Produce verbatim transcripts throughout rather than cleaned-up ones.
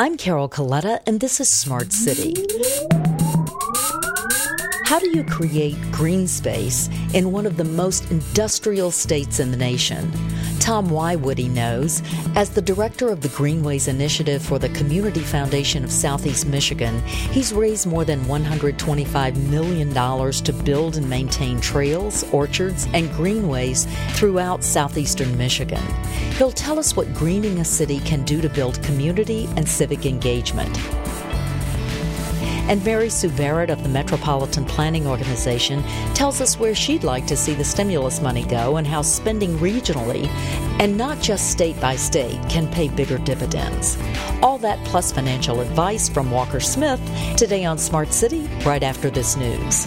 I'm Carol Coletta, and this is Smart City. How do you create green space in one of the most industrial states in the nation? Tom Whywoody knows. As the director of the Greenways Initiative for the Community Foundation of Southeast Michigan, he's raised more than one hundred twenty-five million dollars to build and maintain trails, orchards, and greenways throughout southeastern Michigan. He'll tell us what greening a city can do to build community and civic engagement. And Mary Sue Barrett of the Metropolitan Planning Organization tells us where she'd like to see the stimulus money go and how spending regionally, and not just state by state, can pay bigger dividends. All that plus financial advice from Walker Smith today on Smart City, right after this news.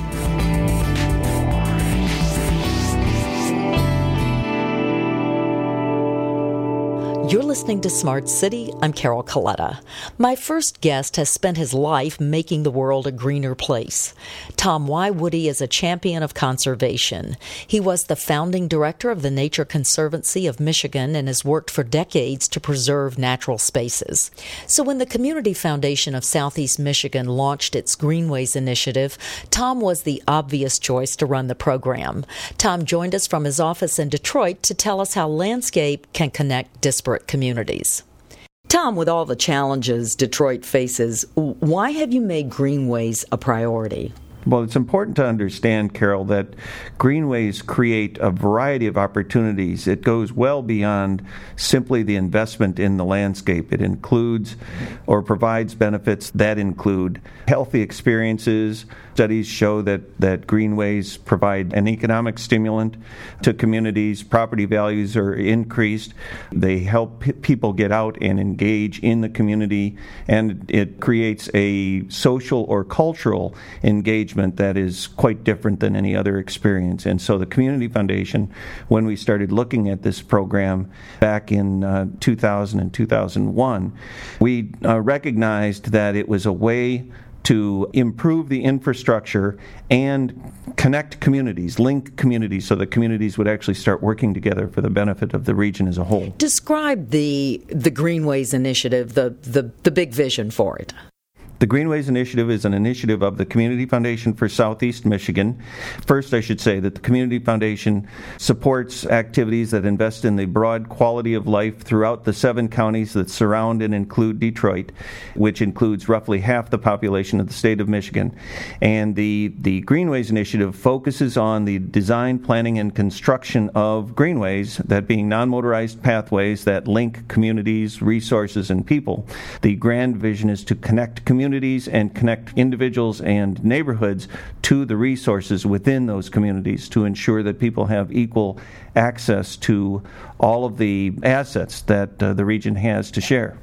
You're listening to Smart City. I'm Carol Coletta. My first guest has spent his life making the world a greener place. Tom Whywoody is a champion of conservation. He was the founding director of the Nature Conservancy of Michigan and has worked for decades to preserve natural spaces. So when the Community Foundation of Southeast Michigan launched its Greenways Initiative, Tom was the obvious choice to run the program. Tom joined us from his office in Detroit to tell us how landscape can connect disparate communities. Tom, with all the challenges Detroit faces, why have you made greenways a priority? Well, it's important to understand, Carol, that greenways create a variety of opportunities. It goes well beyond simply the investment in the landscape. It includes or provides benefits that include healthy experiences. Studies show that, that greenways provide an economic stimulant to communities. Property values are increased. They help p- people get out and engage in the community, and it creates a social or cultural engagement that is quite different than any other experience. And so the Community Foundation, when we started looking at this program back in uh, two thousand and two thousand one, we uh, recognized that it was a way to improve the infrastructure and connect communities, link communities, so that communities would actually start working together for the benefit of the region as a whole. Describe the the Greenways Initiative, the the, the big vision for it. The Greenways Initiative is an initiative of the Community Foundation for Southeast Michigan. First, I should say that the Community Foundation supports activities that invest in the broad quality of life throughout the seven counties that surround and include Detroit, which includes roughly half the population of the state of Michigan. And the, the Greenways Initiative focuses on the design, planning, and construction of greenways, that being non-motorized pathways that link communities, resources, and people. The grand vision is to connect communities communities and connect individuals and neighborhoods to the resources within those communities to ensure that people have equal access to all of the assets that uh, the region has to share.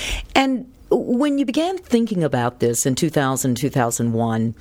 And when you began thinking about this in two thousand, two thousand one,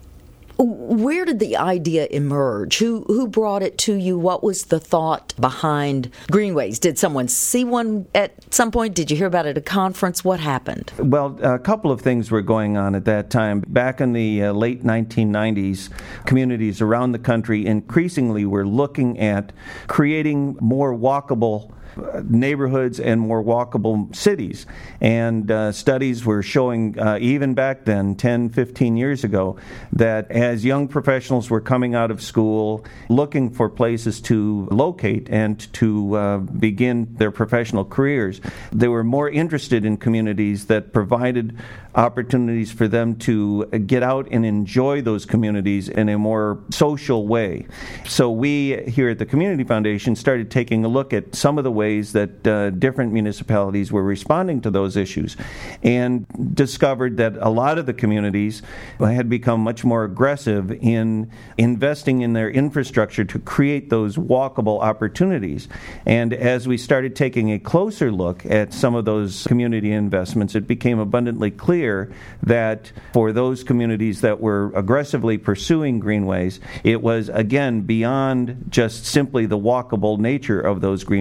where did the idea emerge? Who who brought it to you? What was the thought behind Greenways? Did someone see one at some point? Did you hear about it at a conference? What happened? Well, a couple of things were going on at that time. Back in the uh, late nineteen nineties, communities around the country increasingly were looking at creating more walkable neighborhoods and more walkable cities. And uh, studies were showing, uh, even back then, ten, fifteen years ago, that as young professionals were coming out of school, looking for places to locate and to uh, begin their professional careers, they were more interested in communities that provided opportunities for them to get out and enjoy those communities in a more social way. So we here at the Community Foundation started taking a look at some of the ways that uh, different municipalities were responding to those issues, and discovered that a lot of the communities had become much more aggressive in investing in their infrastructure to create those walkable opportunities. And as we started taking a closer look at some of those community investments, it became abundantly clear that for those communities that were aggressively pursuing greenways, it was, again, beyond just simply the walkable nature of those greenways. It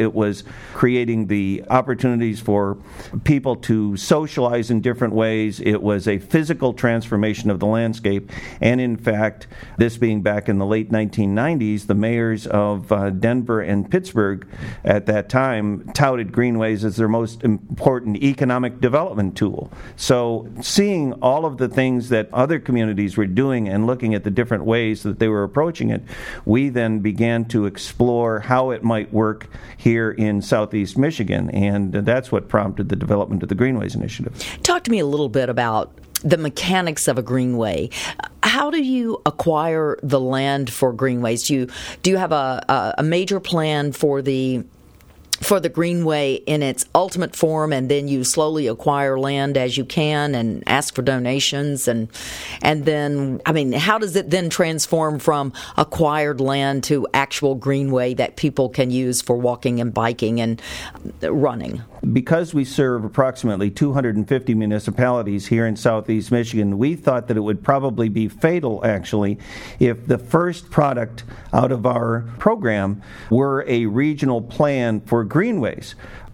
It was creating the opportunities for people to socialize in different ways. It was a physical transformation of the landscape. And in fact, this being back in the late nineteen nineties, the mayors of uh, Denver and Pittsburgh at that time touted greenways as their most important economic development tool. So seeing all of the things that other communities were doing and looking at the different ways that they were approaching it, we then began to explore how it might work here in Southeast Michigan, and that's what prompted the development of the Greenways Initiative. Talk to me a little bit about the mechanics of a greenway. How do you acquire the land for greenways? Do you, do you have a, a, a major plan for the for the greenway in its ultimate form, and then you slowly acquire land as you can and ask for donations, and and then, I mean, how does it then transform from acquired land to actual greenway that people can use for walking and biking and running? Because we serve approximately two hundred fifty municipalities here in Southeast Michigan, we thought that it would probably be fatal, actually, if the first product out of our program were a regional plan for greenways.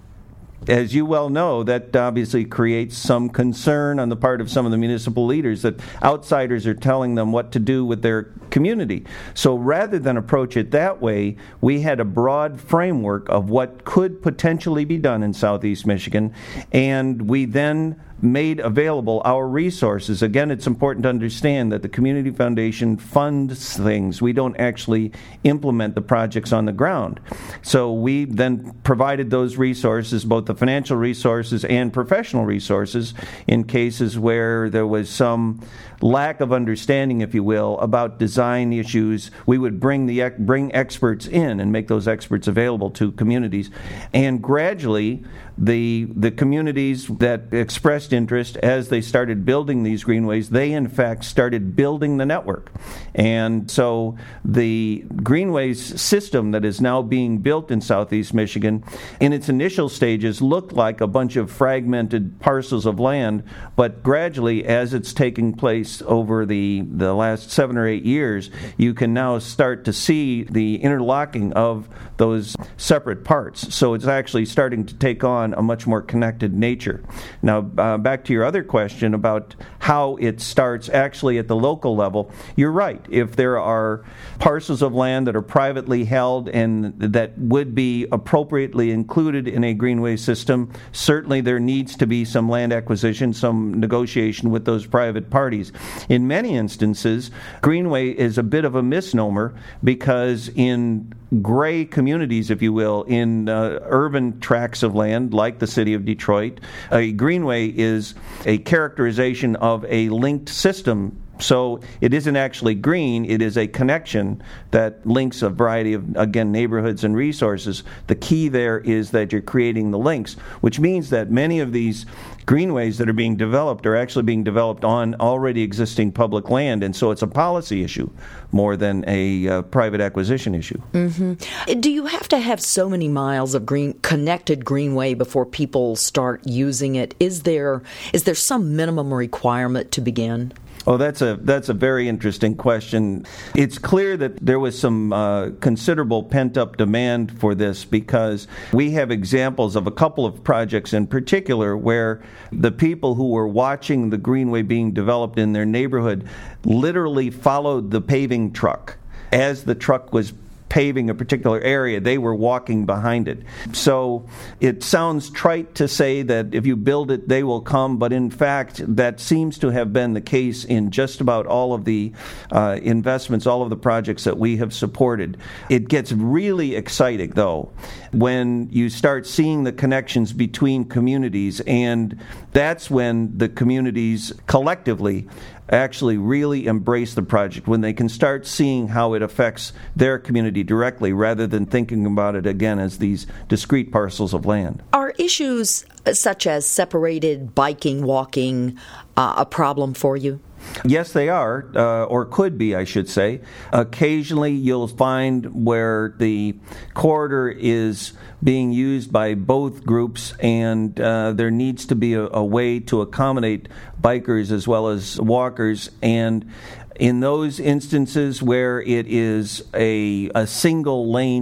As you well know, that obviously creates some concern on the part of some of the municipal leaders that outsiders are telling them what to do with their community. So rather than approach it that way, we had a broad framework of what could potentially be done in Southeast Michigan, and we then made available our resources. Again, it's important to understand that the Community Foundation funds things. We don't actually implement the projects on the ground. So we then provided those resources, both the financial resources and professional resources, in cases where there was some lack of understanding, if you will, about design issues. We would bring the bring experts in and make those experts available to communities. And gradually, the the communities that expressed interest, as they started building these greenways, they in fact started building the network. And so the greenways system that is now being built in Southeast Michigan, in its initial stages, looked like a bunch of fragmented parcels of land, but gradually, as it's taking place over the, the last seven or eight years, you can now start to see the interlocking of those separate parts. So it's actually starting to take on a much more connected nature. Now, uh, back to your other question about how it starts actually at the local level, you're right. If there are parcels of land that are privately held and that would be appropriately included in a greenway system, certainly there needs to be some land acquisition, some negotiation with those private parties. In many instances, greenway is a bit of a misnomer because in gray communities, if you will, in uh, urban tracts of land like the city of Detroit, a greenway is a characterization of a linked system. So it isn't actually green, it is a connection that links a variety of, again, neighborhoods and resources. The key there is that you're creating the links, which means that many of these greenways that are being developed are actually being developed on already existing public land, and so it's a policy issue more than a uh, private acquisition issue. Mm-hmm. Do you have to have so many miles of green connected greenway before people start using it? Is there is there some minimum requirement to begin? Oh, that's a that's a very interesting question. It's clear that there was some uh, considerable pent-up demand for this because we have examples of a couple of projects in particular where the people who were watching the greenway being developed in their neighborhood literally followed the paving truck. As the truck was paving a particular area, they were walking behind it. So it sounds trite to say that if you build it, they will come, but in fact, that seems to have been the case in just about all of the uh, investments, all of the projects that we have supported. It gets really exciting, though, when you start seeing the connections between communities, and that's when the communities collectively actually really embrace the project, when they can start seeing how it affects their community directly rather than thinking about it again as these discrete parcels of land. Are issues such as separated biking, walking, uh, a problem for you? Yes, they are, uh, or could be, I should say. Occasionally, you'll find where the corridor is being used by both groups, and uh, there needs to be a, a way to accommodate bikers as well as walkers. And in those instances where it is a, a single lane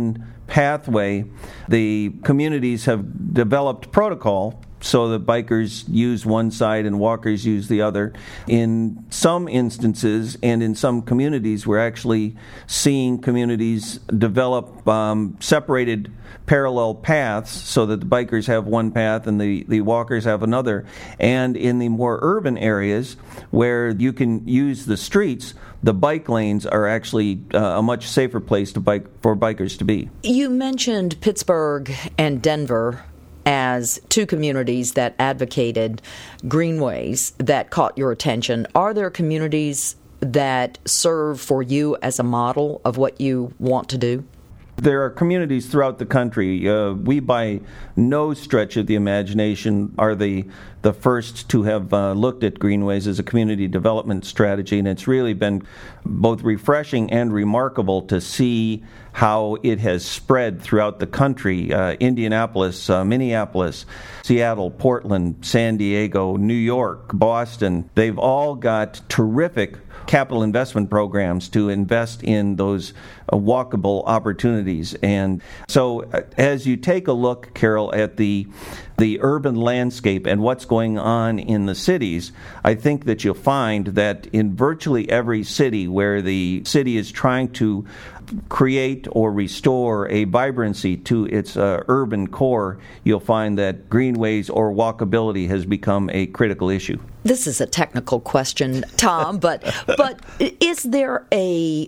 pathway, the communities have developed protocol so that bikers use one side and walkers use the other. In some instances and in some communities, we're actually seeing communities develop um, separated parallel paths so that the bikers have one path and the, the walkers have another. And in the more urban areas where you can use the streets, the bike lanes are actually uh, a much safer place to bike for bikers to be. You mentioned Pittsburgh and Denver as two communities that advocated greenways that caught your attention. Are there communities that serve for you as a model of what you want to do? There are communities throughout the country. Uh, we, by no stretch of the imagination, are the the first to have uh, looked at greenways as a community development strategy, and it's really been both refreshing and remarkable to see how it has spread throughout the country. Uh, Indianapolis, uh, Minneapolis, Seattle, Portland, San Diego, New York, Boston, they've all got terrific capital investment programs to invest in those uh, walkable opportunities. And so uh, as you take a look, Carol, at the the urban landscape and what's going on in the cities, I think that you'll find that in virtually every city where the city is trying to create or restore a vibrancy to its uh, urban core, you'll find that greenways or walkability has become a critical issue. This is a technical question, Tom, but but is there a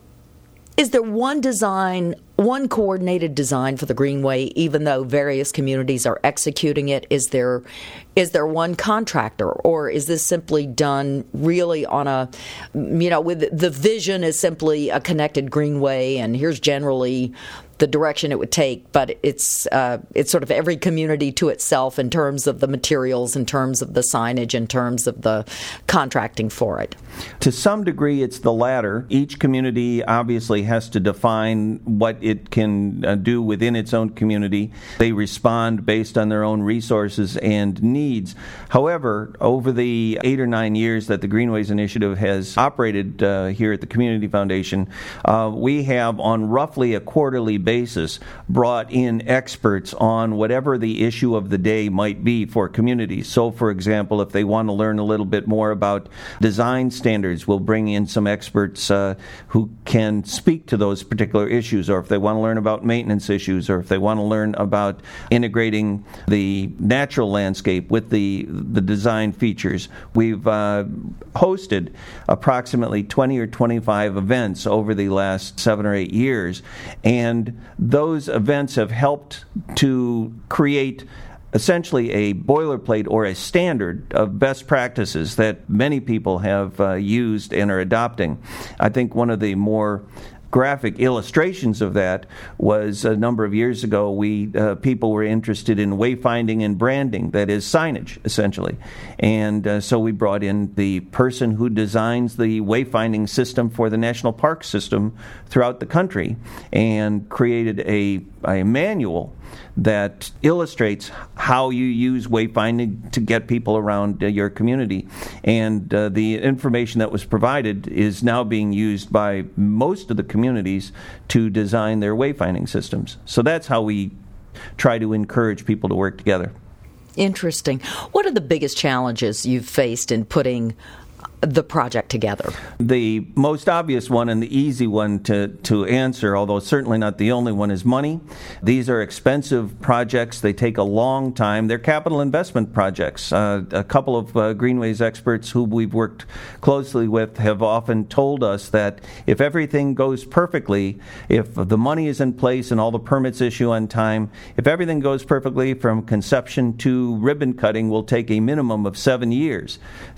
is there one design, one coordinated design for the greenway, even though various communities are executing it? Is there is there one contractor, or is this simply done really on a, you know, with the vision is simply a connected greenway, and here's generally the direction it would take, but it's uh, it's sort of every community to itself in terms of the materials, in terms of the signage, in terms of the contracting for it? To some degree, it's the latter. Each community obviously has to define what it can uh, do within its own community. They respond based on their own resources and needs. However, over the eight or nine years that the Greenways Initiative has operated uh, here at the Community Foundation, uh, we have on roughly a quarterly basis basis brought in experts on whatever the issue of the day might be for communities. So, for example, if they want to learn a little bit more about design standards, we'll bring in some experts uh, who can speak to those particular issues, or if they want to learn about maintenance issues, or if they want to learn about integrating the natural landscape with the the design features. We've uh, hosted approximately twenty or twenty-five events over the last seven or eight years, and those events have helped to create essentially a boilerplate or a standard of best practices that many people have uh, used and are adopting. I think one of the more graphic illustrations of that was a number of years ago. We uh, people were interested in wayfinding and branding, that is signage, essentially. And uh, so we brought in the person who designs the wayfinding system for the national park system throughout the country and created a, a manual that illustrates how you use wayfinding to get people around uh, your community. And uh, the information that was provided is now being used by most of the communities to design their wayfinding systems. So that's how we try to encourage people to work together. Interesting. What are the biggest challenges you've faced in putting the project together? The most obvious one and the easy one to, to answer, although certainly not the only one, is money. These are expensive projects. They take a long time. They're capital investment projects. Uh, a couple of uh, Greenways experts who we've worked closely with have often told us that if everything goes perfectly, if the money is in place and all the permits issue on time, if everything goes perfectly from conception to ribbon cutting will take a minimum of seven years.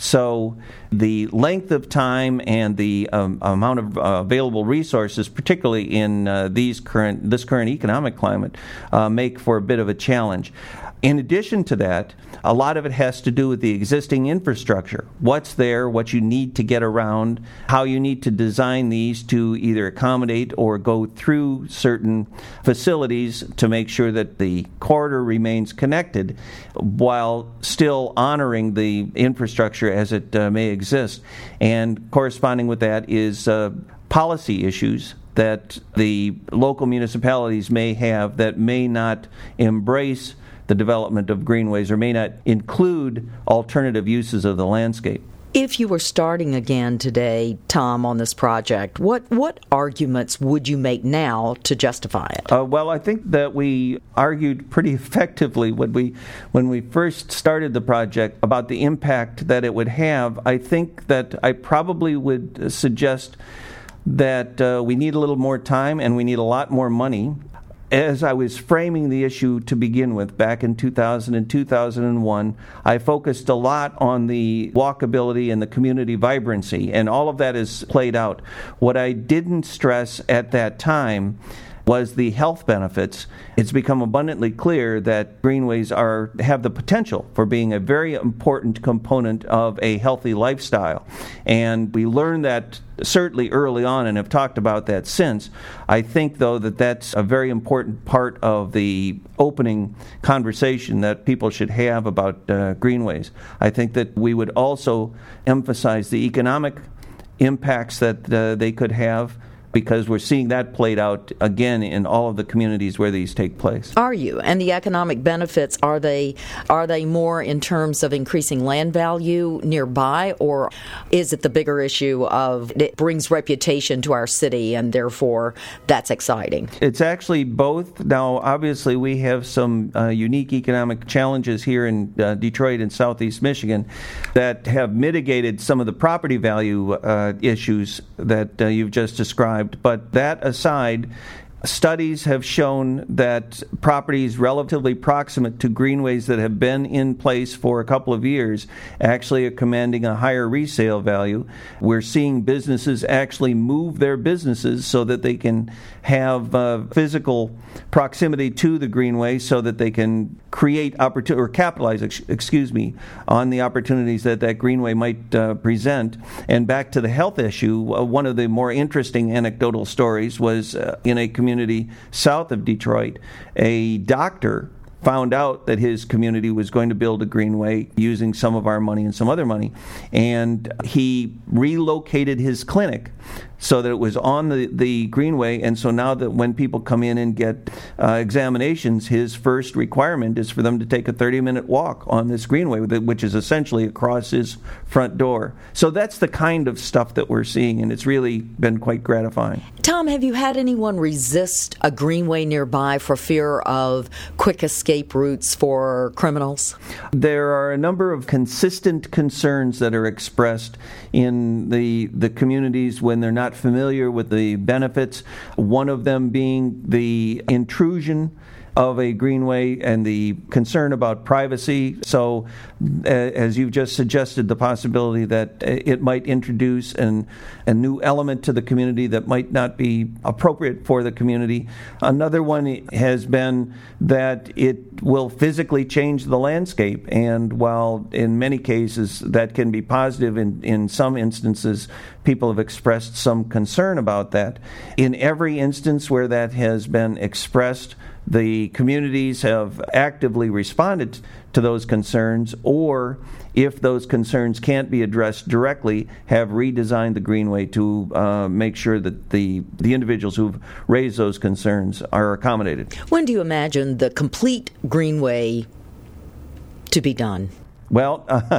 So the length of time and the um, amount of uh, available resources, particularly in uh, these current this current economic climate, uh, make for a bit of a challenge. In addition to that, a lot of it has to do with the existing infrastructure. What's there, what you need to get around, how you need to design these to either accommodate or go through certain facilities to make sure that the corridor remains connected while still honoring the infrastructure as it uh, may exist. And corresponding with that is uh, policy issues that the local municipalities may have that may not embrace the development of greenways or may not include alternative uses of the landscape. If you were starting again today, Tom, on this project, what, what arguments would you make now to justify it? Uh, well, I think that we argued pretty effectively when we when we first started the project about the impact that it would have. I think that I probably would suggest that uh, we need a little more time and we need a lot more money. As I was framing the issue to begin with back in two thousand and two thousand one, I focused a lot on the walkability and the community vibrancy, and all of that is played out. What I didn't stress at that time was the health benefits. It's become abundantly clear that greenways are have the potential for being a very important component of a healthy lifestyle. And we learned that certainly early on and have talked about that since. I think, though, that that's a very important part of the opening conversation that people should have about uh, greenways. I think that we would also emphasize the economic impacts that uh, they could have, because we're seeing that played out again in all of the communities where these take place. Are you? And the economic benefits, are they are they more in terms of increasing land value nearby, or is it the bigger issue of it brings reputation to our city and therefore that's exciting? It's actually both. Now, obviously, we have some uh, unique economic challenges here in uh, Detroit and Southeast Michigan that have mitigated some of the property value uh, issues that uh, you've just described. But that aside, studies have shown that properties relatively proximate to greenways that have been in place for a couple of years actually are commanding a higher resale value. We're seeing businesses actually move their businesses so that they can have uh, physical proximity to the greenway so that they can create opportunity or capitalize, ex- excuse me, on the opportunities that that greenway might uh, present. And back to the health issue, uh, one of the more interesting anecdotal stories was uh, in a community south of Detroit, a doctor found out that his community was going to build a greenway using some of our money and some other money, and he relocated his clinic so that it was on the, the greenway. And so now that when people come in and get uh, examinations, his first requirement is for them to take a thirty-minute walk on this greenway, which is essentially across his front door. So that's the kind of stuff that we're seeing, and it's really been quite gratifying. Tom, have you had anyone resist a greenway nearby for fear of quick escape routes for criminals? There are a number of consistent concerns that are expressed in the the communities when they're not familiar with the benefits. One of them being the intrusion of a greenway and the concern about privacy. So, uh, as you've just suggested, the possibility that it might introduce an, a new element to the community that might not be appropriate for the community. Another one has been that it will physically change the landscape, and while in many cases that can be positive, in, in some instances people have expressed some concern about that. In every instance where that has been expressed, the communities have actively responded to those concerns, or if those concerns can't be addressed directly, have redesigned the greenway to uh, make sure that the, the individuals who've raised those concerns are accommodated. When do you imagine the complete greenway to be done? Well, uh,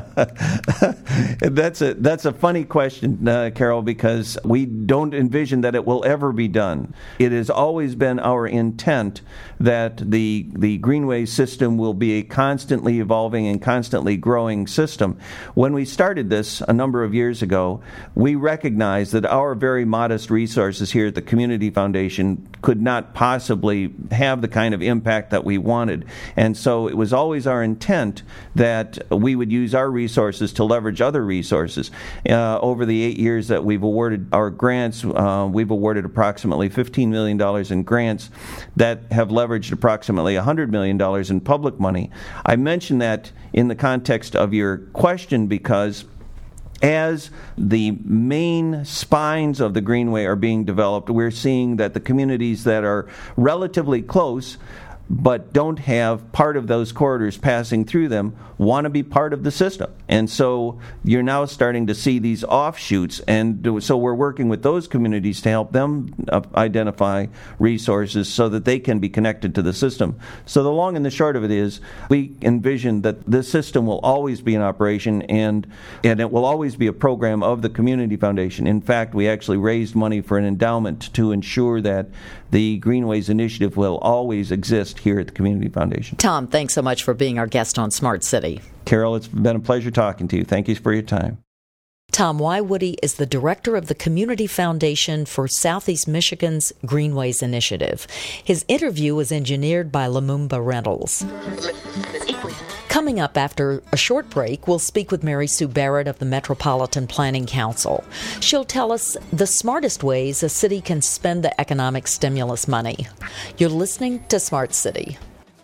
that's a that's a funny question, uh, Carol, because we don't envision that it will ever be done. It has always been our intent that the the greenway system will be a constantly evolving and constantly growing system. When we started this a number of years ago, we recognized that our very modest resources here at the Community Foundation could not possibly have the kind of impact that we wanted. And so it was always our intent that we would use our resources to leverage other resources. Uh, over the eight years that we've awarded our grants, uh, we've awarded approximately fifteen million dollars in grants that have leveraged approximately one hundred million dollars in public money. I mention that in the context of your question because as the main spines of the greenway are being developed, we're seeing that the communities that are relatively close but don't have part of those corridors passing through them want to be part of the system. And so you're now starting to see these offshoots. And so we're working with those communities to help them uh, identify resources so that they can be connected to the system. So the long and the short of it is we envision that this system will always be in operation, and, and it will always be a program of the Community Foundation. In fact, we actually raised money for an endowment to ensure that the Greenways Initiative will always exist here at the Community Foundation. Tom, thanks so much for being our guest on Smart City. Carol, it's been a pleasure talking to you. Thank you for your time. Tom Whywoody is the director of the Community Foundation for Southeast Michigan's Greenways Initiative. His interview was engineered by Lumumba Reynolds. Coming up after a short break, we'll speak with Mary Sue Barrett of the Metropolitan Planning Council. She'll tell us the smartest ways a city can spend the economic stimulus money. You're listening to Smart City.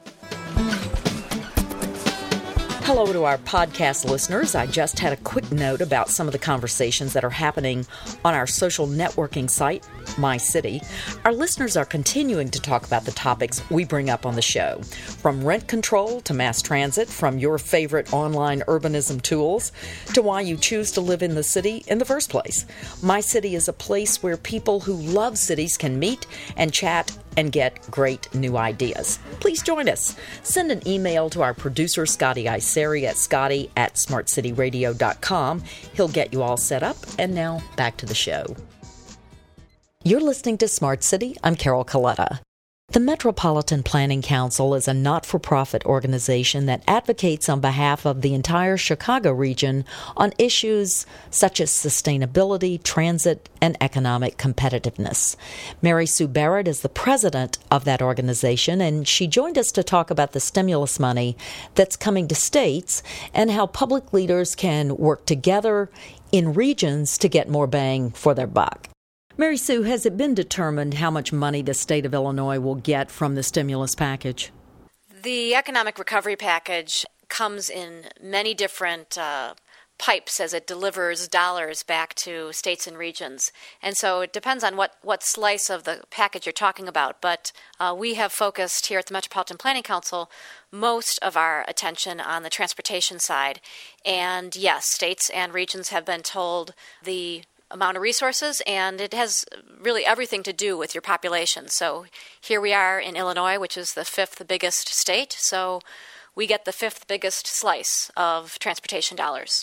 Hello to our podcast listeners. I just had a quick note about some of the conversations that are happening on our social networking site, My City. Our listeners are continuing to talk about the topics we bring up on the show, from rent control to mass transit, from your favorite online urbanism tools to why you choose to live in the city in the first place. My City is a place where people who love cities can meet and chat and get great new ideas. Please join us. Send an email to our producer, Scotty Iseri, at scotty at smart city radio dot com. He'll get you all set up. And now, back to the show. You're listening to Smart City. I'm Carol Coletta. The Metropolitan Planning Council is a not-for-profit organization that advocates on behalf of the entire Chicago region on issues such as sustainability, transit, and economic competitiveness. Mary Sue Barrett is the president of that organization, and she joined us to talk about the stimulus money that's coming to states and how public leaders can work together in regions to get more bang for their buck. Mary Sue, has it been determined how much money the state of Illinois will get from the stimulus package? The economic recovery package comes in many different uh, pipes as it delivers dollars back to states and regions. And so it depends on what, what slice of the package you're talking about. But uh, we have focused here at the Metropolitan Planning Council most of our attention on the transportation side. And yes, states and regions have been told the amount of resources, and it has really everything to do with your population. So here we are in Illinois, which is the fifth biggest state, so we get the fifth biggest slice of transportation dollars.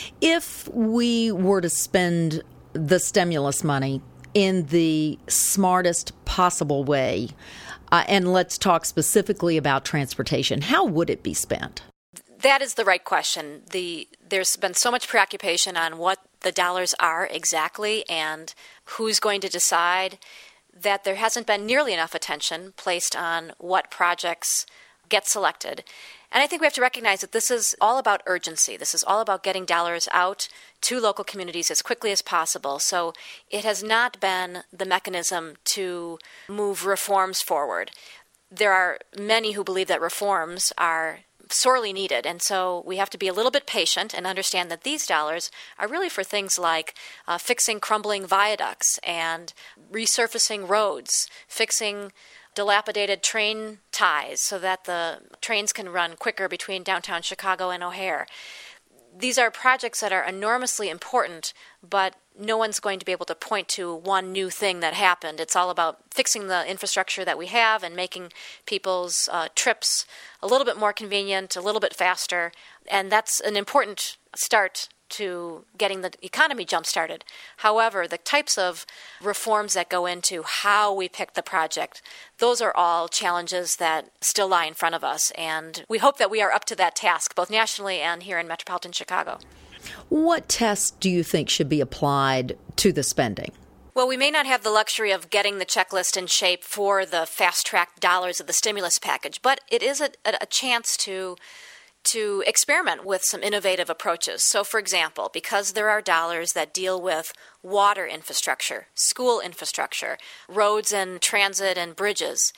If we were to spend the stimulus money in the smartest possible way, uh, and let's talk specifically about transportation, how would it be spent? That is the right question. The there's been so much preoccupation on what the dollars are exactly and who's going to decide that there hasn't been nearly enough attention placed on what projects get selected. And I think we have to recognize that this is all about urgency. This is all about getting dollars out to local communities as quickly as possible. So it has not been the mechanism to move reforms forward. There are many who believe that reforms are sorely needed, and so we have to be a little bit patient and understand that these dollars are really for things like uh, fixing crumbling viaducts and resurfacing roads, fixing dilapidated train ties so that the trains can run quicker between downtown Chicago and O'Hare. These are projects that are enormously important, but no one's going to be able to point to one new thing that happened. It's all about fixing the infrastructure that we have and making people's uh, trips a little bit more convenient, a little bit faster, and that's an important start to getting the economy jump-started. However, the types of reforms that go into how we pick the project, those are all challenges that still lie in front of us, and we hope that we are up to that task, both nationally and here in metropolitan Chicago. What tests do you think should be applied to the spending? Well, we may not have the luxury of getting the checklist in shape for the fast-track dollars of the stimulus package, but it is a, a chance to to experiment with some innovative approaches. So, for example, because there are dollars that deal with water infrastructure, school infrastructure, roads and transit and bridges,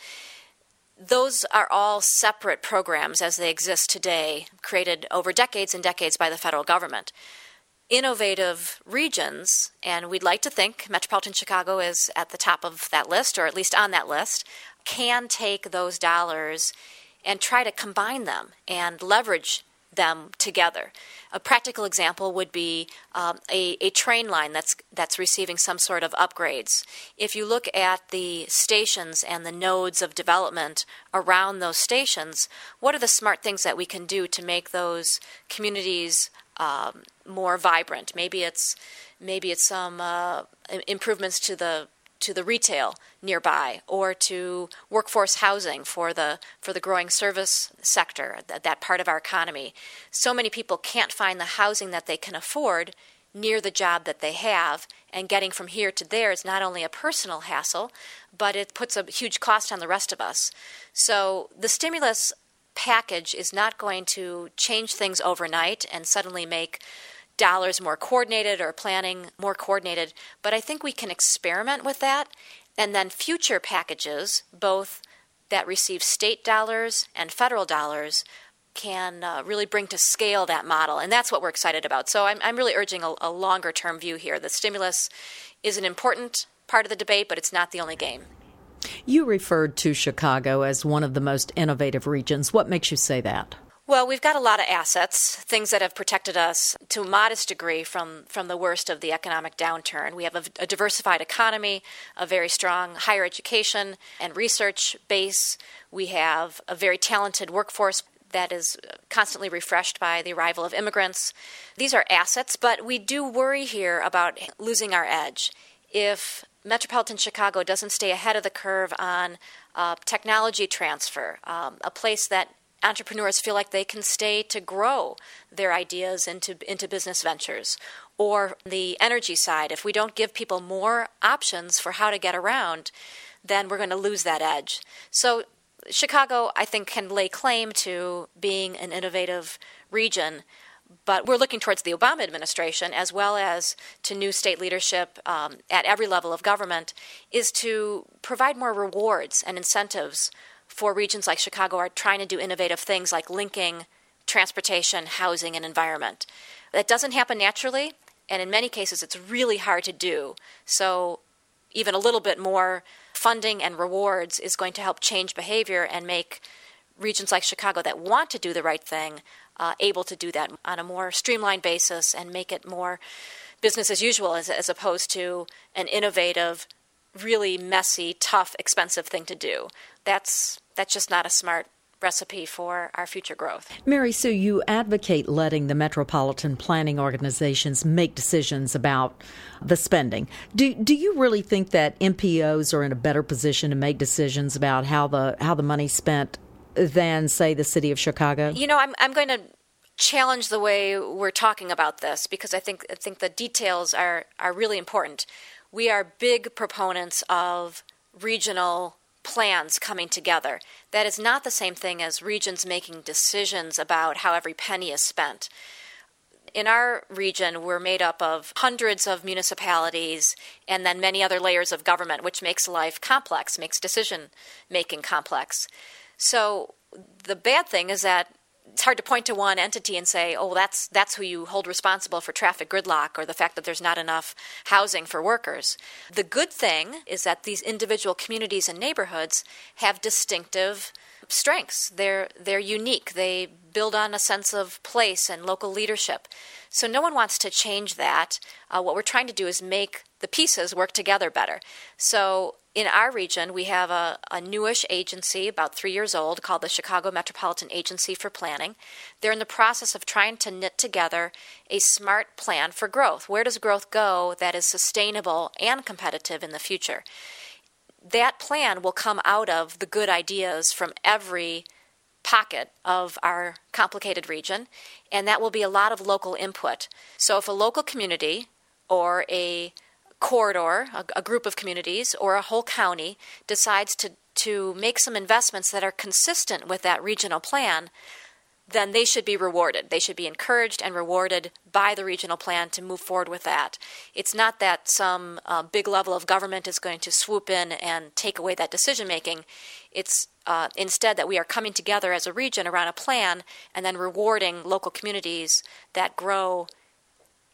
those are all separate programs as they exist today, created over decades and decades by the federal government. Innovative regions, and we'd like to think Metropolitan Chicago is at the top of that list, or at least on that list, can take those dollars and try to combine them and leverage them together. A practical example would be um, a, a train line that's that's receiving some sort of upgrades. If you look at the stations and the nodes of development around those stations, what are the smart things that we can do to make those communities um, more vibrant? Maybe it's maybe it's some uh, improvements to the to the retail nearby, or to workforce housing for the for the growing service sector, that, that part of our economy. So many people can't find the housing that they can afford near the job that they have, and getting from here to there is not only a personal hassle, but it puts a huge cost on the rest of us. So the stimulus package is not going to change things overnight and suddenly make dollars more coordinated or planning more coordinated, but I think we can experiment with that, and then future packages, both that receive state dollars and federal dollars, can uh, really bring to scale that model, and that's what we're excited about. So I'm, I'm really urging a, a longer-term view here. The stimulus is an important part of the debate, but it's not the only game. You referred to Chicago as one of the most innovative regions. What makes you say that? Well, we've got a lot of assets, things that have protected us to a modest degree from, from the worst of the economic downturn. We have a, a diversified economy, a very strong higher education and research base. We have a very talented workforce that is constantly refreshed by the arrival of immigrants. These are assets, but we do worry here about losing our edge. If metropolitan Chicago doesn't stay ahead of the curve on uh, technology transfer, um, a place that entrepreneurs feel like they can stay to grow their ideas into into business ventures, or the energy side, if we don't give people more options for how to get around, then we're going to lose that edge. So Chicago, I think, can lay claim to being an innovative region, but we're looking towards the Obama administration, as well as to new state leadership um, at every level of government, is to provide more rewards and incentives for regions like Chicago are trying to do innovative things like linking transportation, housing, and environment. That doesn't happen naturally, and in many cases it's really hard to do. So even a little bit more funding and rewards is going to help change behavior and make regions like Chicago that want to do the right thing uh, able to do that on a more streamlined basis and make it more business as usual, as, as opposed to an innovative, really messy, tough, expensive thing to do. That's that's just not a smart recipe for our future growth. Mary Sue, you advocate letting the metropolitan planning organizations make decisions about the spending. Do do you really think that M P Os are in a better position to make decisions about how the how the money's spent than, say, the city of Chicago? You know, I'm I'm going to challenge the way we're talking about this, because I think I think the details are are really important. We are big proponents of regional plans coming together. That is not the same thing as regions making decisions about how every penny is spent. In our region, we're made up of hundreds of municipalities and then many other layers of government, which makes life complex, makes decision-making complex. So the bad thing is that it's hard to point to one entity and say, oh, that's that's who you hold responsible for traffic gridlock or the fact that there's not enough housing for workers. The good thing is that these individual communities and neighborhoods have distinctive strengths. They're they're unique. They build on a sense of place and local leadership. So no one wants to change that. Uh, what we're trying to do is make the pieces work together better. So in our region, we have a, a newish agency, about three years old, called the Chicago Metropolitan Agency for Planning. They're in the process of trying to knit together a smart plan for growth. Where does growth go that is sustainable and competitive in the future? That plan will come out of the good ideas from every pocket of our complicated region, and that will be a lot of local input. So if a local community or a corridor, a, a group of communities, or a whole county decides to, to make some investments that are consistent with that regional plan, then they should be rewarded. They should be encouraged and rewarded by the regional plan to move forward with that. It's not that some uh, big level of government is going to swoop in and take away that decision-making. It's uh, instead that we are coming together as a region around a plan and then rewarding local communities that grow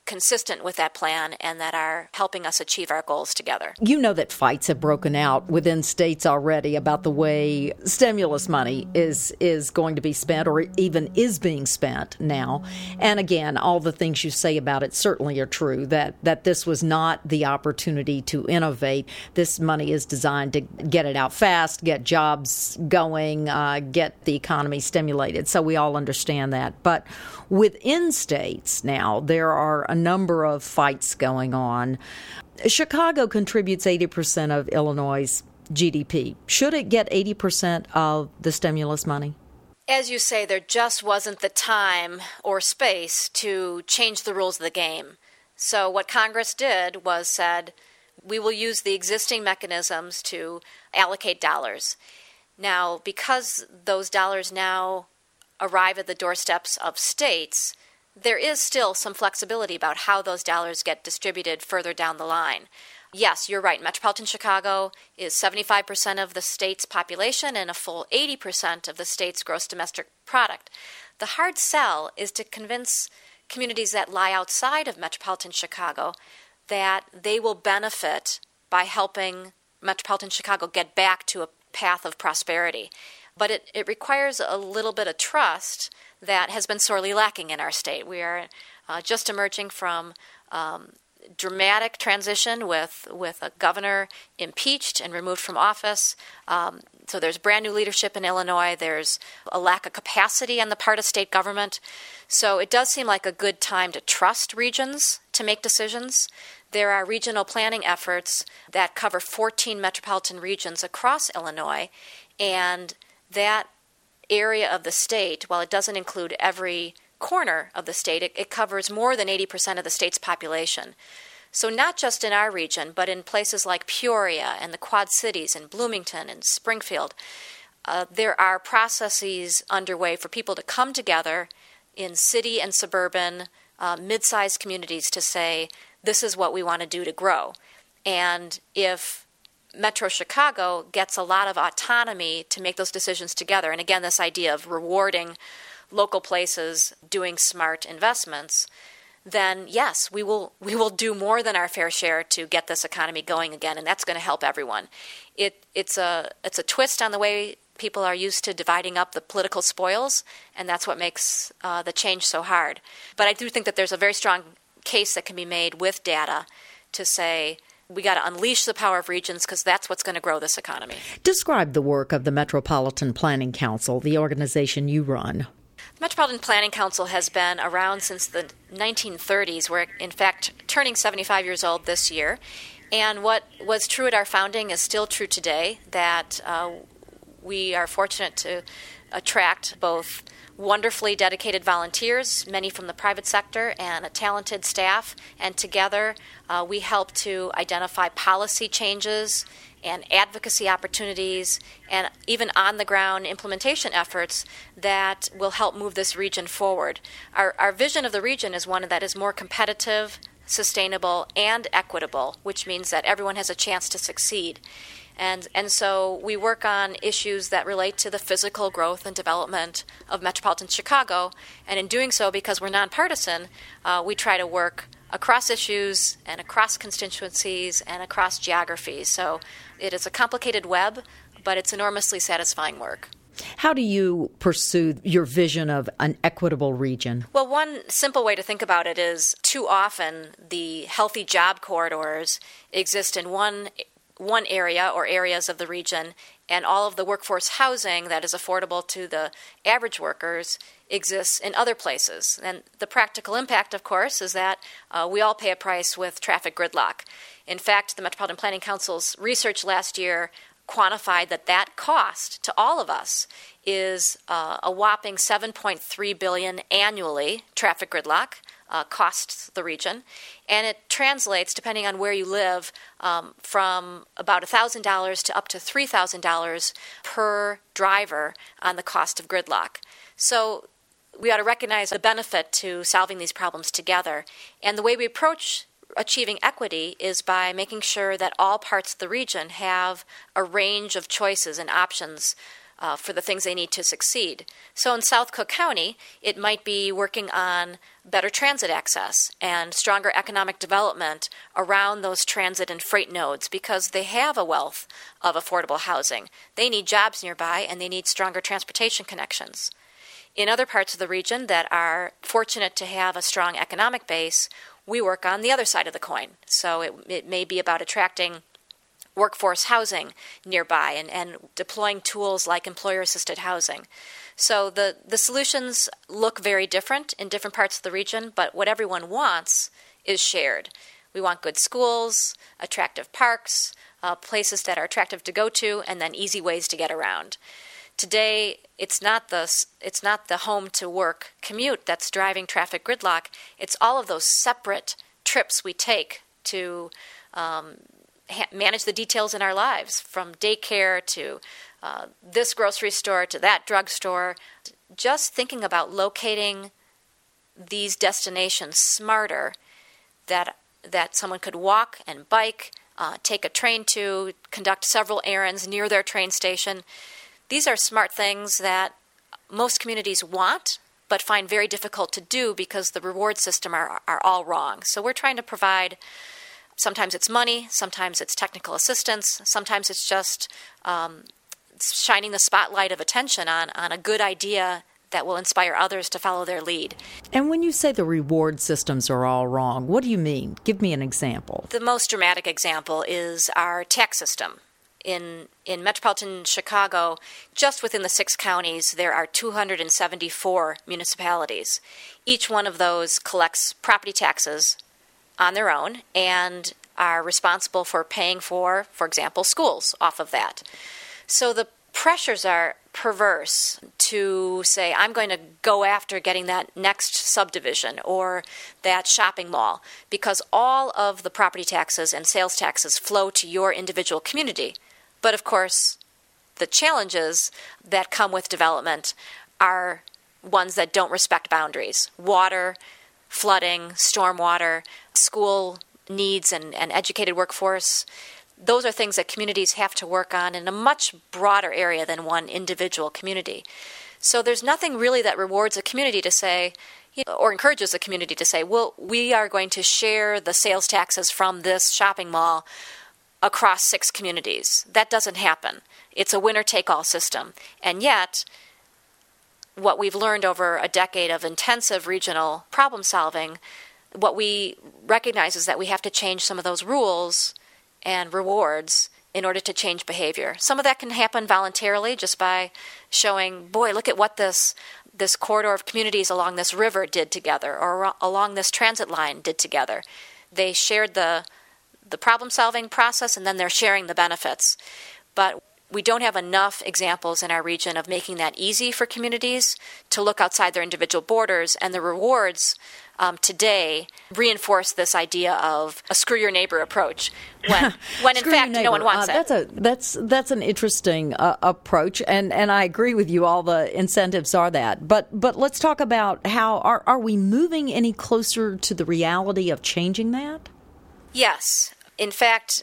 consistent with that plan and that are helping us achieve our goals together. You know that fights have broken out within states already about the way stimulus money is is going to be spent, or even is being spent now. And again, all the things you say about it certainly are true, that, that this was not the opportunity to innovate. This money is designed to get it out fast, get jobs going, uh, get the economy stimulated. So we all understand that. But within states now, there are a number of fights going on. Chicago contributes eighty percent of Illinois' G D P. Should it get eighty percent of the stimulus money? As you say, there just wasn't the time or space to change the rules of the game. So what Congress did was said, we will use the existing mechanisms to allocate dollars. Now, because those dollars now arrive at the doorsteps of states, there is still some flexibility about how those dollars get distributed further down the line. Yes, you're right. Metropolitan Chicago is seventy-five percent of the state's population and a full eighty percent of the state's gross domestic product. The hard sell is to convince communities that lie outside of Metropolitan Chicago that they will benefit by helping Metropolitan Chicago get back to a path of prosperity. But it, it requires a little bit of trust that has been sorely lacking in our state. We are uh, just emerging from um, dramatic transition with, with a governor impeached and removed from office. Um, so there's brand new leadership in Illinois. There's a lack of capacity on the part of state government. So it does seem like a good time to trust regions to make decisions. There are regional planning efforts that cover fourteen metropolitan regions across Illinois, and that area of the state, while it doesn't include every corner of the state, it, it covers more than eighty percent of the state's population. So not just in our region, but in places like Peoria and the Quad Cities and Bloomington and Springfield, uh, there are processes underway for people to come together in city and suburban, uh, mid-sized communities to say, this is what we want to do to grow. And if Metro Chicago gets a lot of autonomy to make those decisions together, and again, this idea of rewarding local places doing smart investments, then yes, we will we will do more than our fair share to get this economy going again, and that's going to help everyone. It it's a it's a twist on the way people are used to dividing up the political spoils, and that's what makes uh, the change so hard. But I do think that there's a very strong case that can be made with data to say we got to unleash the power of regions because that's what's going to grow this economy. Describe the work of the Metropolitan Planning Council, the organization you run. The Metropolitan Planning Council has been around since the nineteen thirties. We're, in fact, turning seventy-five years old this year. And what was true at our founding is still true today, that uh, we are fortunate to attract both wonderfully dedicated volunteers, many from the private sector, and a talented staff. And together, uh, we help to identify policy changes and advocacy opportunities and even on-the-ground implementation efforts that will help move this region forward. Our, our vision of the region is one that is more competitive, sustainable, and equitable, which means that everyone has a chance to succeed. And and so we work on issues that relate to the physical growth and development of metropolitan Chicago. And in doing so, because we're nonpartisan, uh, we try to work across issues and across constituencies and across geographies. So it is a complicated web, but it's enormously satisfying work. How do you pursue your vision of an equitable region? Well, one simple way to think about it is too often the healthy job corridors exist in one one area or areas of the region, and all of the workforce housing that is affordable to the average workers exists in other places. And the practical impact, of course, is that uh, we all pay a price with traffic gridlock. In fact, the Metropolitan Planning Council's research last year quantified that that cost to all of us is uh, a whopping seven point three billion dollars annually, traffic gridlock. Uh, costs the region, and it translates, depending on where you live, um, from about one thousand dollars to up to three thousand dollars per driver on the cost of gridlock. So we ought to recognize the benefit to solving these problems together, and the way we approach achieving equity is by making sure that all parts of the region have a range of choices and options uh, for the things they need to succeed. So in South Cook County, it might be working on better transit access and stronger economic development around those transit and freight nodes because they have a wealth of affordable housing. They need jobs nearby and they need stronger transportation connections. In other parts of the region that are fortunate to have a strong economic base, we work on the other side of the coin. So it, it may be about attracting workforce housing nearby and, and deploying tools like employer-assisted housing. So the, the solutions look very different in different parts of the region, but what everyone wants is shared. We want good schools, attractive parks, uh, places that are attractive to go to, and then easy ways to get around. Today, it's not the it's not the home to work commute that's driving traffic gridlock. It's all of those separate trips we take to um, ha- manage the details in our lives, from daycare to uh, this grocery store to that drugstore. Just thinking about locating these destinations smarter, that that someone could walk and bike, uh, take a train to, conduct several errands near their train station. These are smart things that most communities want, but find very difficult to do because the reward system are, are all wrong. So we're trying to provide, sometimes it's money, sometimes it's technical assistance, sometimes it's just um, shining the spotlight of attention on, on a good idea that will inspire others to follow their lead. And when you say the reward systems are all wrong, what do you mean? Give me an example. The most dramatic example is our tax system. In in metropolitan Chicago, just within the six counties, there are two hundred seventy-four municipalities. Each one of those collects property taxes on their own and are responsible for paying for, for example, schools off of that. So the pressures are perverse to say, I'm going to go after getting that next subdivision or that shopping mall, because all of the property taxes and sales taxes flow to your individual community. But of course, the challenges that come with development are ones that don't respect boundaries. Water, flooding, stormwater, school needs, and, and educated workforce. Those are things that communities have to work on in a much broader area than one individual community. So there's nothing really that rewards a community to say, you know, or encourages a community to say, well, we are going to share the sales taxes from this shopping mall across six communities. That doesn't happen. It's a winner-take-all system. And yet, what we've learned over a decade of intensive regional problem solving, what we recognize is that we have to change some of those rules and rewards in order to change behavior. Some of that can happen voluntarily just by showing, boy, look at what this this corridor of communities along this river did together, or along this transit line did together. They shared the the problem-solving process, and then they're sharing the benefits. But we don't have enough examples in our region of making that easy for communities to look outside their individual borders, and the rewards um, today reinforce this idea of a screw-your-neighbor approach, when, when in fact, no one wants uh, it. That's, a, that's, that's an interesting uh, approach, and, and I agree with you. All the incentives are that. But, but let's talk about how, are, are we moving any closer to the reality of changing that? Yes. In fact,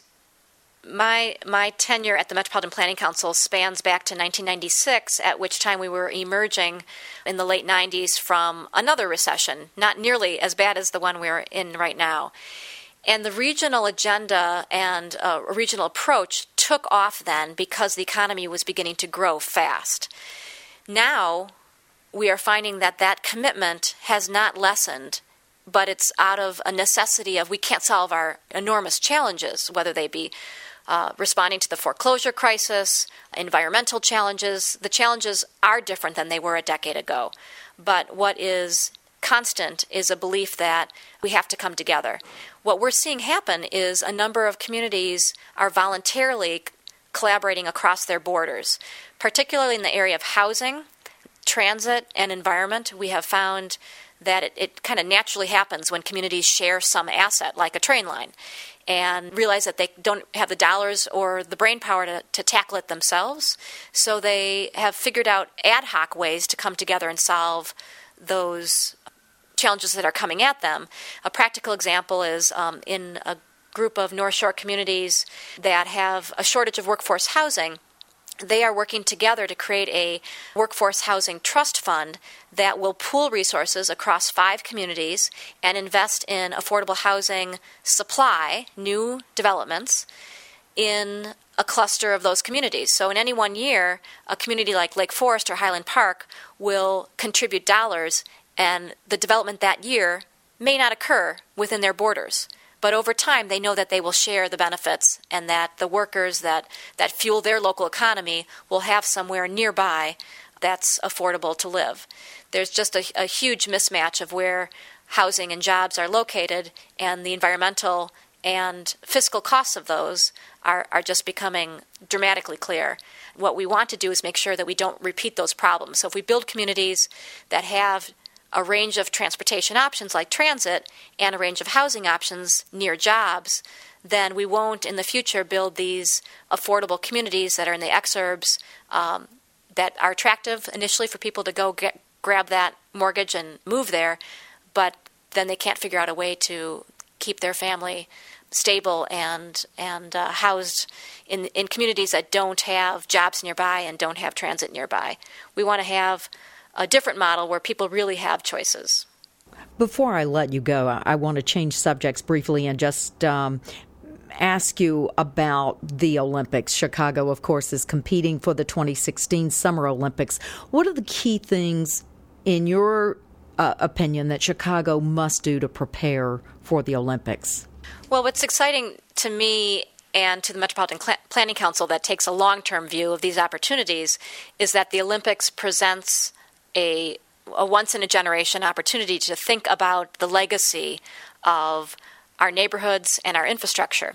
my my tenure at the Metropolitan Planning Council spans back to nineteen ninety-six, at which time we were emerging in the late nineties from another recession, not nearly as bad as the one we're in right now. And the regional agenda and uh, regional approach took off then because the economy was beginning to grow fast. Now we are finding that that commitment has not lessened, but it's out of a necessity of we can't solve our enormous challenges, whether they be uh, responding to the foreclosure crisis, environmental challenges. The challenges are different than they were a decade ago. But what is constant is a belief that we have to come together. What we're seeing happen is a number of communities are voluntarily collaborating across their borders, particularly in the area of housing, transit, and environment. We have found that it, it kind of naturally happens when communities share some asset, like a train line, and realize that they don't have the dollars or the brain power to, to tackle it themselves. So they have figured out ad hoc ways to come together and solve those challenges that are coming at them. A practical example is um, in a group of North Shore communities that have a shortage of workforce housing. they are working together to create a workforce housing trust fund that will pool resources across five communities and invest in affordable housing supply, new developments, in a cluster of those communities. So in any one year, a community like Lake Forest or Highland Park will contribute dollars, and the development that year may not occur within their borders. But over time, they know that they will share the benefits and that the workers that, that fuel their local economy will have somewhere nearby that's affordable to live. There's just a, a huge mismatch of where housing and jobs are located, and the environmental and fiscal costs of those are, are just becoming dramatically clear. What we want to do is make sure that we don't repeat those problems. So if we build communities that have a range of transportation options like transit and a range of housing options near jobs, then we won't in the future build these affordable communities that are in the exurbs um, that are attractive initially for people to go get, grab that mortgage and move there, but then they can't figure out a way to keep their family stable and and uh, housed in in communities that don't have jobs nearby and don't have transit nearby. We want to have a different model where people really have choices. Before I let you go, I want to change subjects briefly and just um, ask you about the Olympics. Chicago, of course, is competing for the twenty sixteen Summer Olympics. What are the key things, in your uh, opinion, that Chicago must do to prepare for the Olympics? Well, what's exciting to me and to the Metropolitan Cl- Planning Council that takes a long-term view of these opportunities is that the Olympics presents a, a once-in-a-generation opportunity to think about the legacy of our neighborhoods and our infrastructure.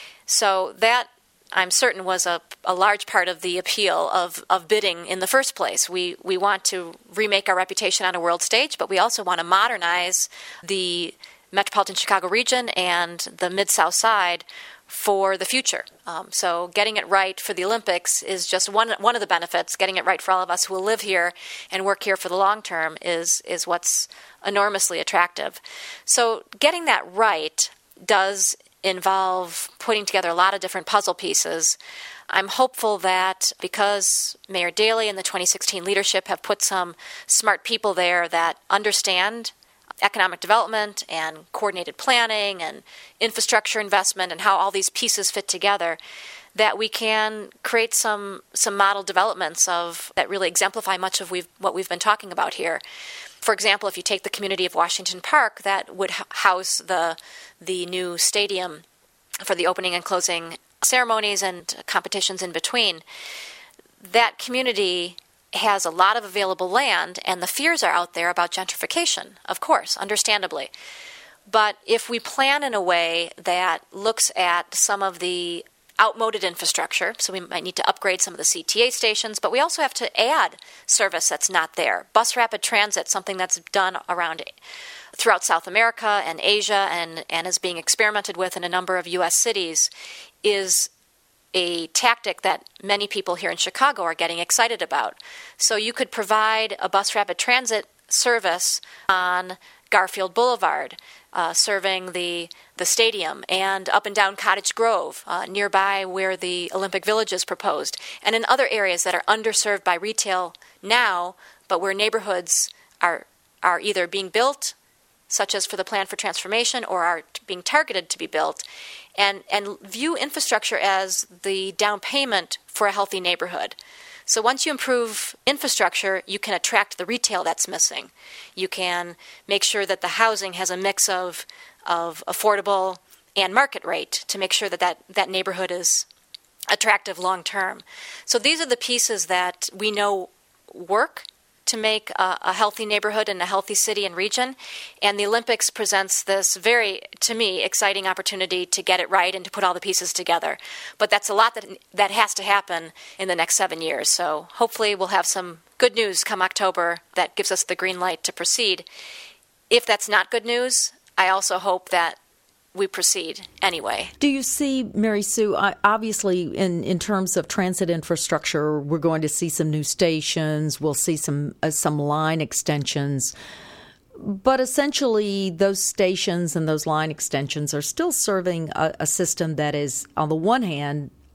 So that, I'm certain, was a, a large part of the appeal of, of bidding in the first place. We we want to remake our reputation on a world stage, but we also want to modernize the metropolitan Chicago region and the Mid-South Side for the future. Um, so getting it right for the Olympics is just one one of the benefits. Getting it right for all of us who will live here and work here for the long term is is what's enormously attractive. So getting that right does involve putting together a lot of different puzzle pieces. I'm hopeful that because Mayor Daley and the twenty sixteen leadership have put some smart people there that understand economic development and coordinated planning and infrastructure investment and how all these pieces fit together, that we can create some some model developments of that really exemplify much of we've, what we've been talking about here. For example, if you take the community of Washington Park that would house the the new stadium for the opening and closing ceremonies and competitions in between, that community has a lot of available land, and the fears are out there about gentrification, of course, understandably. But if we plan in a way that looks at some of the outmoded infrastructure, so we might need to upgrade some of the C T A stations, but we also have to add service that's not there. Bus rapid transit, something that's done around throughout South America and Asia and, and is being experimented with in a number of U S cities, is a tactic that many people here in Chicago are getting excited about. So you could provide a bus rapid transit service on Garfield Boulevard, uh, serving the the stadium, and up and down Cottage Grove, uh, nearby where the Olympic Village is proposed, and in other areas that are underserved by retail now, but where neighborhoods are are either being built, such as for the Plan for Transformation, or are being targeted to be built, and, and view infrastructure as the down payment for a healthy neighborhood. So once you improve infrastructure, you can attract the retail that's missing. You can make sure that the housing has a mix of, of affordable and market rate to make sure that, that that neighborhood is attractive long term. So these are the pieces that we know work to make a, a healthy neighborhood and a healthy city and region. And the Olympics presents this very, to me, exciting opportunity to get it right and to put all the pieces together. But that's a lot that that has to happen in the next seven years. So hopefully we'll have some good news come October that gives us the green light to proceed. If that's not good news, I also hope that we proceed anyway. Do you see, Mary Sue, obviously in, in terms of transit infrastructure, we're going to see some new stations, we'll see some uh, some line extensions, but essentially those stations and those line extensions are still serving a, a system that is, on the one hand,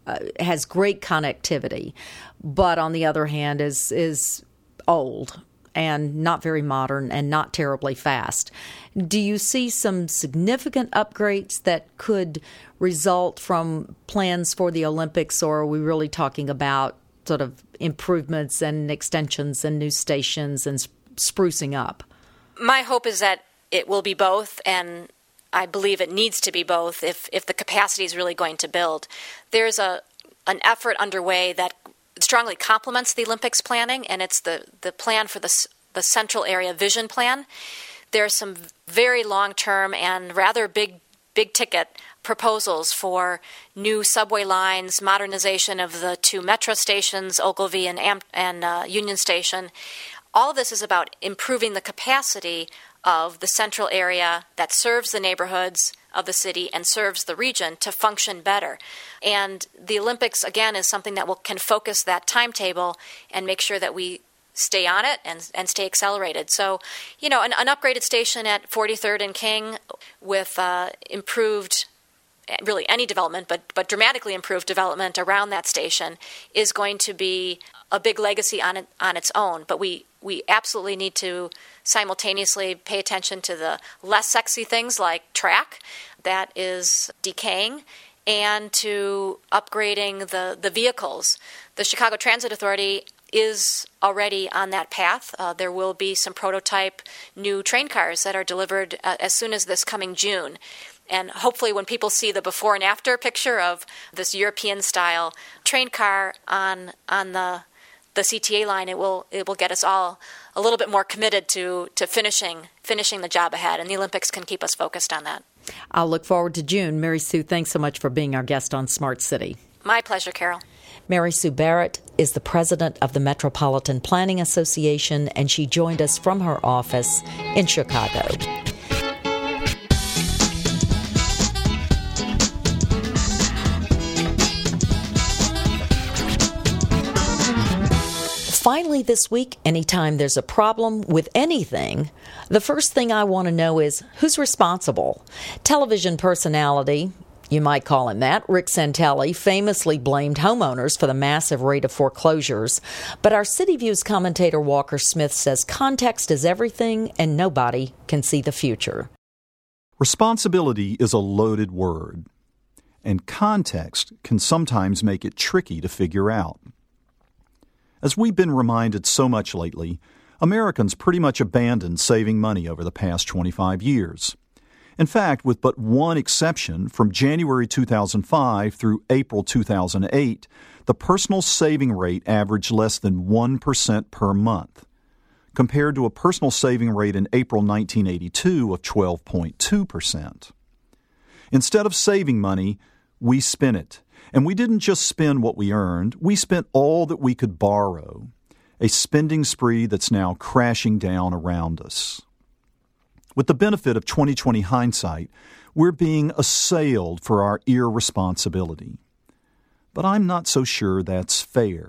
uh, has great connectivity, but on the other hand is is old and not very modern and not terribly fast. Do you see some significant upgrades that could result from plans for the Olympics, or are we really talking about sort of improvements and extensions and new stations and sprucing up? My hope is that it will be both, and I believe it needs to be both if, if the capacity is really going to build. There's a an effort underway that strongly complements the Olympics planning, and it's the, the plan for the, the Central Area Vision Plan. There are some very long-term and rather big, big-ticket proposals for new subway lines, modernization of the two metro stations, Ogilvie and, Am- and uh, Union Station. All of this is about improving the capacity of the central area that serves the neighborhoods of the city and serves the region to function better. And the Olympics, again, is something that will can focus that timetable and make sure that we stay on it and and stay accelerated. So, you know, an, an upgraded station at forty-third and King with uh, improved, really any development, but but dramatically improved development around that station is going to be a big legacy on it, on its own. But we we absolutely need to simultaneously pay attention to the less sexy things like track that is decaying, and to upgrading the, the vehicles. The Chicago Transit Authority is already on that path. Uh, there will be some prototype new train cars that are delivered uh, as soon as this coming June. And hopefully when people see the before and after picture of this European-style train car on on the the C T A line, it will it will get us all a little bit more committed to, to finishing finishing the job ahead, and the Olympics can keep us focused on that. I'll look forward to June. Mary Sue, thanks so much for being our guest on Smart City. My pleasure, Carol. Mary Sue Barrett is the president of the Metropolitan Planning Association, and she joined us from her office in Chicago. Finally, this week, anytime there's a problem with anything, the first thing I want to know is who's responsible. Television personality, you might call him that, Rick Santelli, famously blamed homeowners for the massive rate of foreclosures. But our City Views commentator Walker Smith says context is everything and nobody can see the future. Responsibility is a loaded word, and context can sometimes make it tricky to figure out. As we've been reminded so much lately, Americans pretty much abandoned saving money over the past twenty-five years. In fact, with but one exception, from January two thousand five through April two thousand eight, the personal saving rate averaged less than one percent per month, compared to a personal saving rate in April nineteen eighty-two of twelve point two percent. Instead of saving money, we spent it. And we didn't just spend what we earned, we spent all that we could borrow, a spending spree that's now crashing down around us. With the benefit of twenty twenty hindsight, we're being assailed for our irresponsibility. But I'm not so sure that's fair.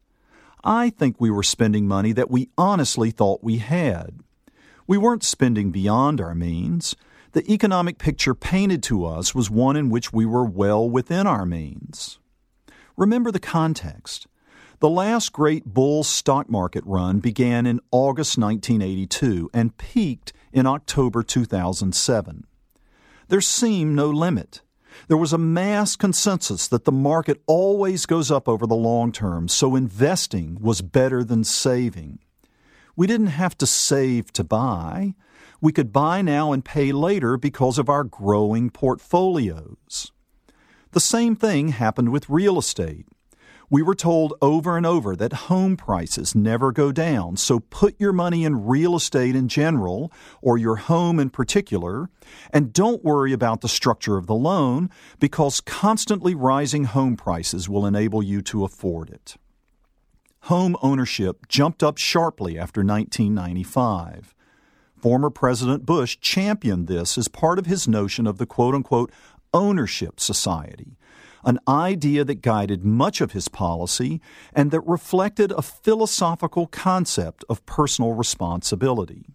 I think we were spending money that we honestly thought we had. We weren't spending beyond our means. The economic picture painted to us was one in which we were well within our means. Remember the context. The last great bull stock market run began in August nineteen eighty-two and peaked in October two thousand seven. There seemed no limit. There was a mass consensus that the market always goes up over the long term, so investing was better than saving. We didn't have to save to buy. We could buy now and pay later because of our growing portfolios. The same thing happened with real estate. We were told over and over that home prices never go down, so put your money in real estate in general, or your home in particular, and don't worry about the structure of the loan because constantly rising home prices will enable you to afford it. Home ownership jumped up sharply after nineteen ninety-five. Former President Bush championed this as part of his notion of the quote-unquote ownership society, an idea that guided much of his policy and that reflected a philosophical concept of personal responsibility.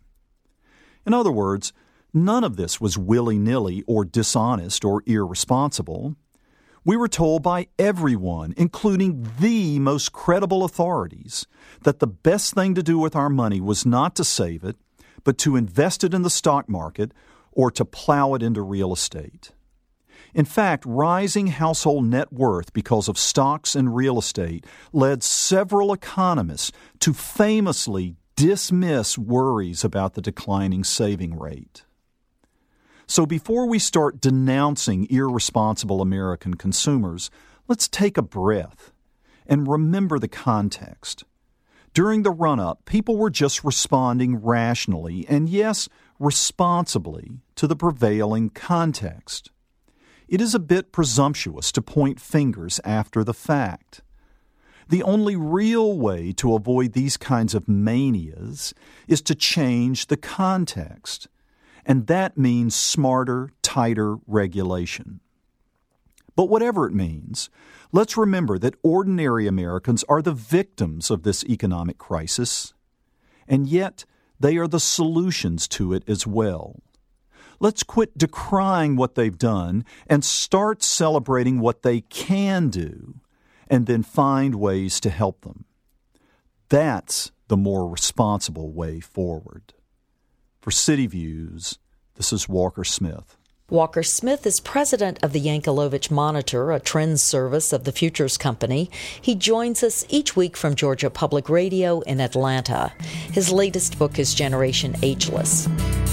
In other words, none of this was willy-nilly or dishonest or irresponsible. We were told by everyone, including the most credible authorities, that the best thing to do with our money was not to save it, but to invest it in the stock market or to plow it into real estate. In fact, rising household net worth because of stocks and real estate led several economists to famously dismiss worries about the declining saving rate. So before we start denouncing irresponsible American consumers, let's take a breath and remember the context. During the run-up, people were just responding rationally and, yes, responsibly to the prevailing context. It is a bit presumptuous to point fingers after the fact. The only real way to avoid these kinds of manias is to change the context. And that means smarter, tighter regulation. But whatever it means, let's remember that ordinary Americans are the victims of this economic crisis, and yet they are the solutions to it as well. Let's quit decrying what they've done and start celebrating what they can do, and then find ways to help them. That's the more responsible way forward. For City Views, this is Walker Smith. Walker Smith is president of the Yankelovich Monitor, a trends service of the Futures Company. He joins us each week from Georgia Public Radio in Atlanta. His latest book is Generation Ageless.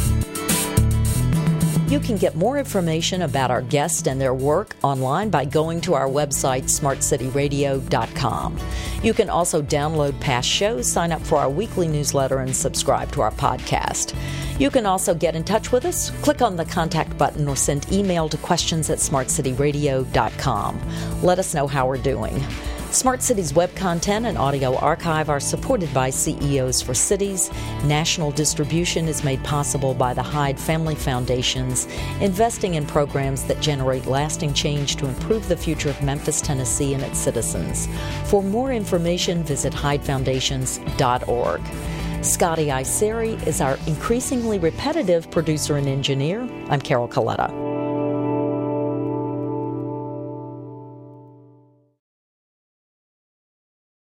You can get more information about our guests and their work online by going to our website, smart city radio dot com. You can also download past shows, sign up for our weekly newsletter, and subscribe to our podcast. You can also get in touch with us. Click on the contact button or send email to questions at smart city radio dot com. Let us know how we're doing. Smart Cities web content and audio archive are supported by C E Os for Cities. National distribution is made possible by the Hyde Family Foundations, investing in programs that generate lasting change to improve the future of Memphis, Tennessee, and its citizens. For more information, visit hyde foundations dot org. Scotty Iseri is our increasingly repetitive producer and engineer. I'm Carol Coletta.